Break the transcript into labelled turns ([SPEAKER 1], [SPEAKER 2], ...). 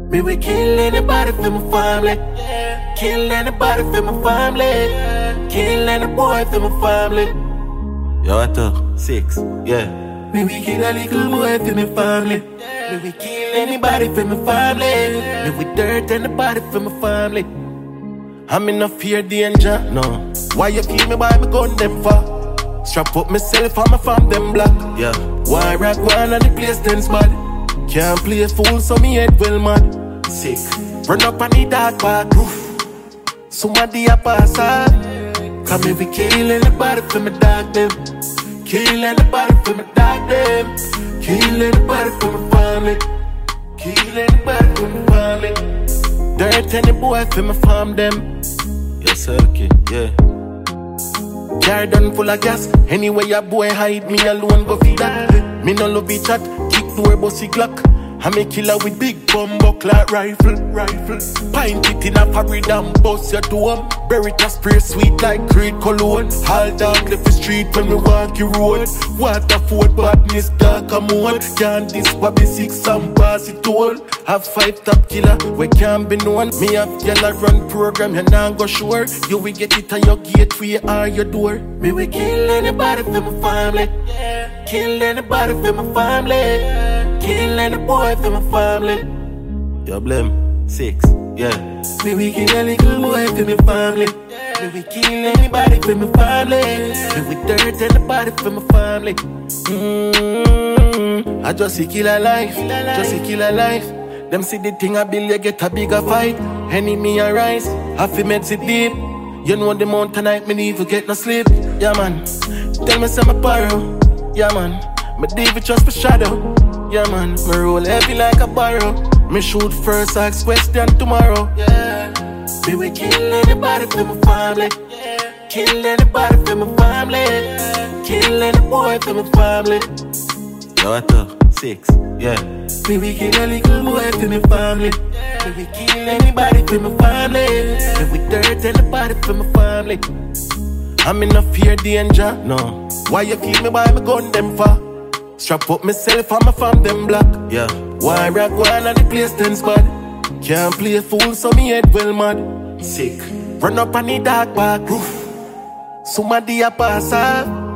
[SPEAKER 1] Me we kill anybody for my family. Kill anybody for my family. Kill any boy for my family.
[SPEAKER 2] Yo, what up? 6, yeah.
[SPEAKER 1] Me we kill a little boy for my family. Me we kill anybody for my family. Me we dirt anybody for my family. I'm in no fear danger, no. Why you keep me by me gun them for? Strap up myself on my farm them black.
[SPEAKER 2] Yeah.
[SPEAKER 1] Why rock one and the place tense bad? Can't play a fool so me head well mad.
[SPEAKER 2] Sick.
[SPEAKER 1] Run up on the dark path. Somebody a pass out. Come here we kill anybody for my dog them. Kill anybody for my dog them. Kill anybody for my family. Kill anybody for my family. Dirt any boy for my farm them.
[SPEAKER 2] Yes, sir, okay, yeah.
[SPEAKER 1] Garden full of gas. Anyway a boy hide, me alone go feed that. Me no love it chat. Kick door bossy Glock. I'm a killer with big bumbo clock rifle. Pint it in a parade and bust your dome. Bury it a spray sweet like Creed cologne. All down the street when we walk your road. Waterford badness dark and moon. Can't this Bobby 6 and pass it all. Have 5 top killer, we can't be known. Me have yellow run program, you not go sure. You will get it on your gateway or your door. Me we kill anybody for my family. Kill anybody for my family. Kill any boy for my family.
[SPEAKER 2] Yo, blame. 6, yeah.
[SPEAKER 1] Me we kill a little boy for my family. Me we kill anybody for my family. Me we dirt anybody for my family. I just see kill a life, just see kill a life. Them see the thing I build, you get a bigger fight. Enemy arise, I feel meds it deep. You know the mountain night, me need to get no sleep. Yeah man, tell me some apparel. Yeah man, me David trust for shadow. Yeah man, me roll heavy like a barrel. Me shoot first, ask question tomorrow. Yeah, me we kill anybody for my family. Kill anybody for my family. Kill any boy for my family.
[SPEAKER 2] Yo, what up? 6, yeah.
[SPEAKER 1] Me we kill a little boy for my family. Me we kill anybody for my family. Me we dirt anybody for my family. I'm in no fear danger, no. Why you keep me by my gun them for? Strap up myself on my farm them black.
[SPEAKER 2] Yeah.
[SPEAKER 1] Why rock one and the place tense bad? Can't play a fool so me head well mad.
[SPEAKER 2] Sick.
[SPEAKER 1] Run up on the dark path. Somebody a pass out.